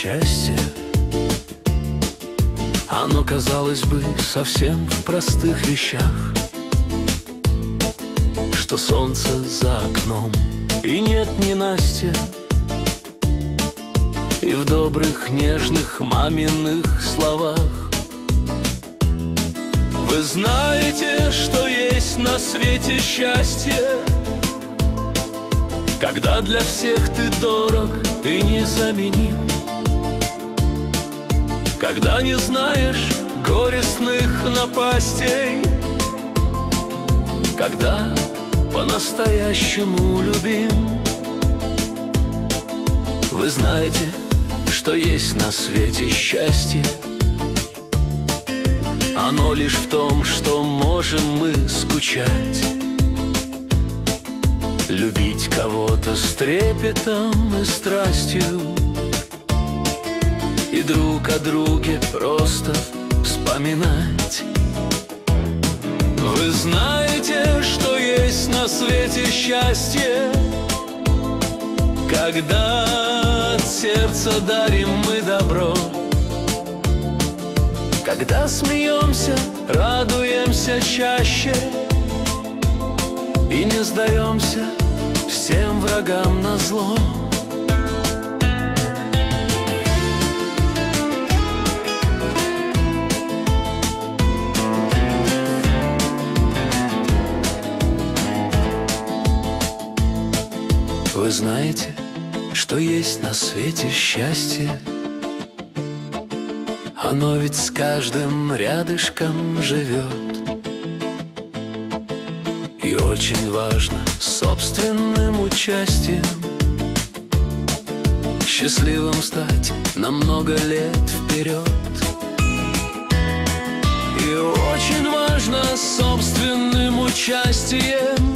счастье. Оно, казалось бы, совсем в простых вещах, что солнце за окном и нет ненастья, и в добрых, нежных маминых словах. Вы знаете, что есть на свете счастье, когда для всех ты дорог и незаменим, когда не знаешь горестных напастей, когда по-настоящему любим. Вы знаете, что есть на свете счастье. Оно лишь в том, что можем мы скучать, любить кого-то с трепетом и страстью, и друг о друге просто вспоминать. Вы знаете, что есть на свете счастье, когда от сердца дарим мы добро, когда смеемся, радуемся чаще и не сдаемся всем врагам назло. Вы знаете, что есть на свете счастье. Оно ведь с каждым рядышком живет. И очень важно собственным участием счастливым стать на много лет вперед. И очень важно собственным участием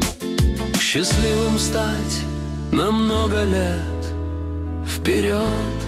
счастливым стать на много лет вперед.